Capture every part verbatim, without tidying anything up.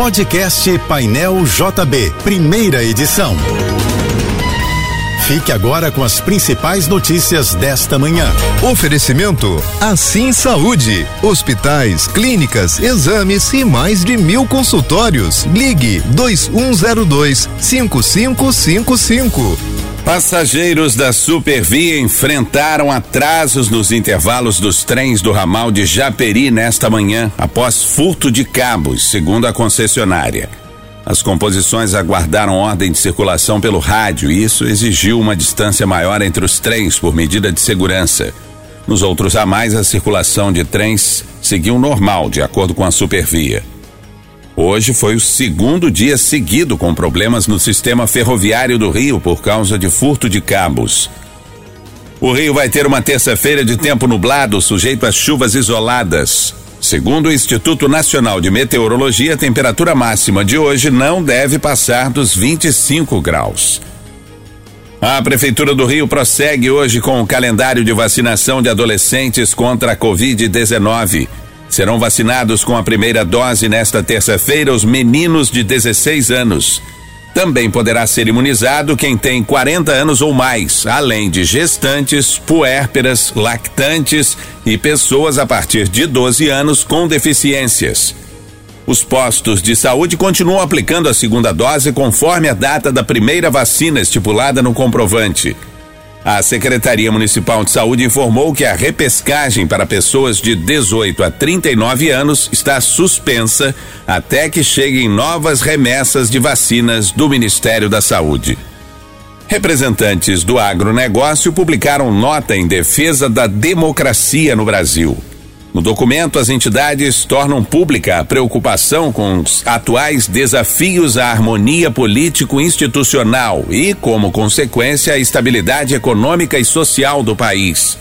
Podcast Painel J B, primeira edição. Fique agora com as principais notícias desta manhã. Oferecimento Assim Saúde, hospitais, clínicas, exames e mais de mil consultórios. Ligue dois um zero dois, cinco cinco cinco cinco. Passageiros da Supervia enfrentaram atrasos nos intervalos dos trens do ramal de Japeri nesta manhã, após furto de cabos, segundo a concessionária. As composições aguardaram ordem de circulação pelo rádio e isso exigiu uma distância maior entre os trens por medida de segurança. Nos outros ramais, a circulação de trens seguiu normal, de acordo com a Supervia. Hoje foi o segundo dia seguido com problemas no sistema ferroviário do Rio por causa de furto de cabos. O Rio vai ter uma terça-feira de tempo nublado, sujeito a chuvas isoladas. Segundo o Instituto Nacional de Meteorologia, a temperatura máxima de hoje não deve passar dos vinte e cinco graus. A Prefeitura do Rio prossegue hoje com o calendário de vacinação de adolescentes contra a covid dezenove. Serão vacinados com a primeira dose nesta terça-feira os meninos de dezesseis anos. Também poderá ser imunizado quem tem quarenta anos ou mais, além de gestantes, puérperas, lactantes e pessoas a partir de doze anos com deficiências. Os postos de saúde continuam aplicando a segunda dose conforme a data da primeira vacina estipulada no comprovante. A Secretaria Municipal de Saúde informou que a repescagem para pessoas de dezoito a trinta e nove anos está suspensa até que cheguem novas remessas de vacinas do Ministério da Saúde. Representantes do agronegócio publicaram nota em defesa da democracia no Brasil. No documento, as entidades tornam pública a preocupação com os atuais desafios à harmonia político-institucional e, como consequência, a estabilidade econômica e social do país.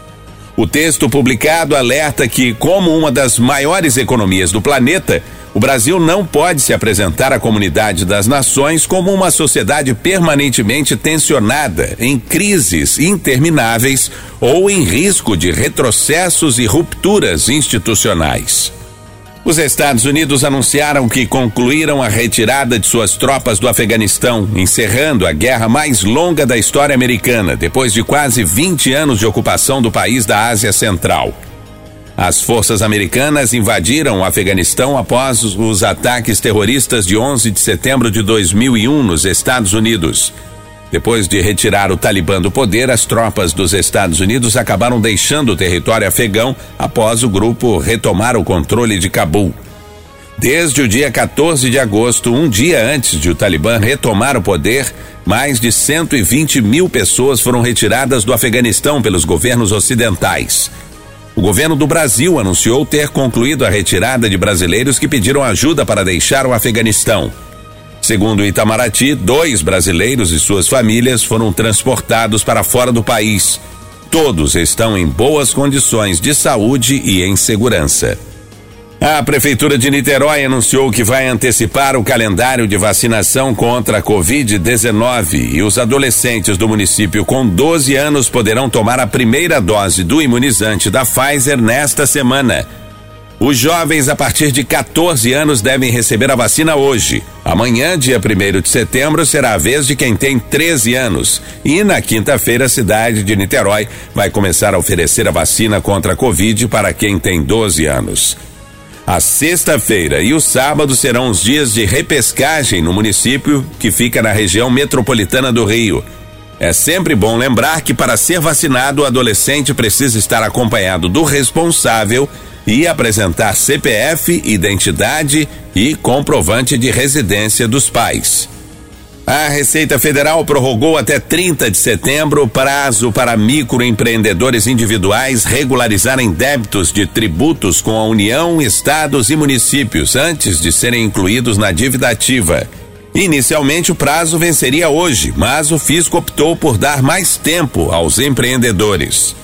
O texto publicado alerta que, como uma das maiores economias do planeta, o Brasil não pode se apresentar à comunidade das nações como uma sociedade permanentemente tensionada, em crises intermináveis ou em risco de retrocessos e rupturas institucionais. Os Estados Unidos anunciaram que concluíram a retirada de suas tropas do Afeganistão, encerrando a guerra mais longa da história americana, depois de quase vinte anos de ocupação do país da Ásia Central. As forças americanas invadiram o Afeganistão após os ataques terroristas de onze de setembro de dois mil e um nos Estados Unidos. Depois de retirar o Talibã do poder, as tropas dos Estados Unidos acabaram deixando o território afegão após o grupo retomar o controle de Cabul. Desde o dia quatorze de agosto, um dia antes de o Talibã retomar o poder, mais de cento e vinte mil pessoas foram retiradas do Afeganistão pelos governos ocidentais. O governo do Brasil anunciou ter concluído a retirada de brasileiros que pediram ajuda para deixar o Afeganistão. Segundo o Itamaraty, dois brasileiros e suas famílias foram transportados para fora do país. Todos estão em boas condições de saúde e em segurança. A Prefeitura de Niterói anunciou que vai antecipar o calendário de vacinação contra a covid dezenove e os adolescentes do município com doze anos poderão tomar a primeira dose do imunizante da Pfizer nesta semana. Os jovens a partir de quatorze anos devem receber a vacina hoje. Amanhã, dia primeiro de setembro, será a vez de quem tem treze anos. E na quinta-feira, a cidade de Niterói vai começar a oferecer a vacina contra a Covid para quem tem doze anos. A sexta-feira e o sábado serão os dias de repescagem no município que fica na região metropolitana do Rio. É sempre bom lembrar que para ser vacinado o adolescente precisa estar acompanhado do responsável e apresentar C P F, identidade e comprovante de residência dos pais. A Receita Federal prorrogou até trinta de setembro o prazo para microempreendedores individuais regularizarem débitos de tributos com a União, estados e municípios antes de serem incluídos na dívida ativa. Inicialmente o prazo venceria hoje, mas o fisco optou por dar mais tempo aos empreendedores.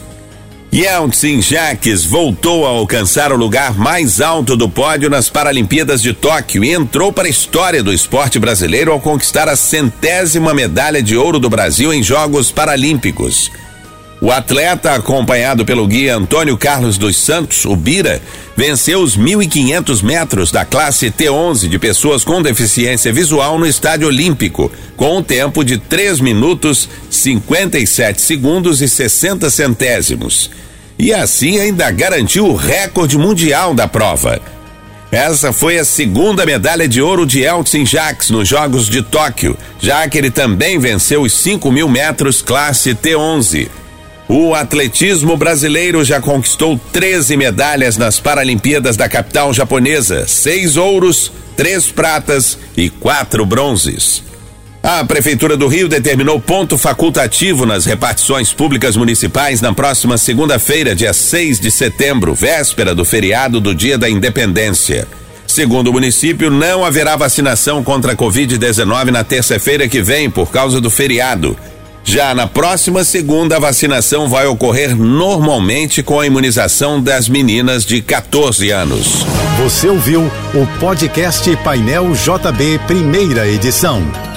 Yeltsin Jacques voltou a alcançar o lugar mais alto do pódio nas Paralimpíadas de Tóquio e entrou para a história do esporte brasileiro ao conquistar a centésima medalha de ouro do Brasil em Jogos Paralímpicos. O atleta, acompanhado pelo guia Antônio Carlos dos Santos, o Bira, venceu os mil e quinhentos metros da classe T onze de pessoas com deficiência visual no Estádio Olímpico, com um tempo de três minutos, cinquenta e sete segundos e sessenta centésimos. E assim ainda garantiu o recorde mundial da prova. Essa foi a segunda medalha de ouro de Elton Jacques nos Jogos de Tóquio, já que ele também venceu os cinco mil metros classe T onze. O atletismo brasileiro já conquistou treze medalhas nas Paralimpíadas da capital japonesa, seis ouros, três pratas e quatro bronzes. A Prefeitura do Rio determinou ponto facultativo nas repartições públicas municipais na próxima segunda-feira, dia seis de setembro, véspera do feriado do Dia da Independência. Segundo o município, não haverá vacinação contra a covid dezenove na terça-feira que vem por causa do feriado. Já na próxima segunda, a vacinação vai ocorrer normalmente com a imunização das meninas de quatorze anos. Você ouviu o podcast Painel J B, primeira edição.